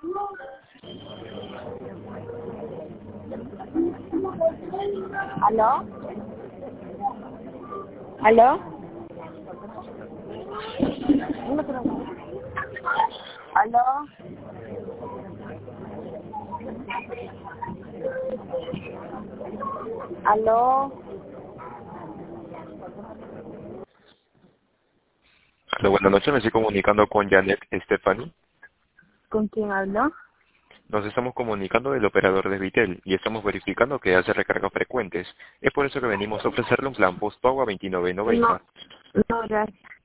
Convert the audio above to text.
¿Aló? ¿Aló? ¿Aló? ¿Aló? Hola, buenas noches, me estoy comunicando con Janet Stephanie. ¿Con quién hablo? Nos estamos comunicando del operador de Vitel y estamos verificando que hace recargas frecuentes. Es por eso que venimos a ofrecerle un plan postpago a No, 29.90. no, gracias.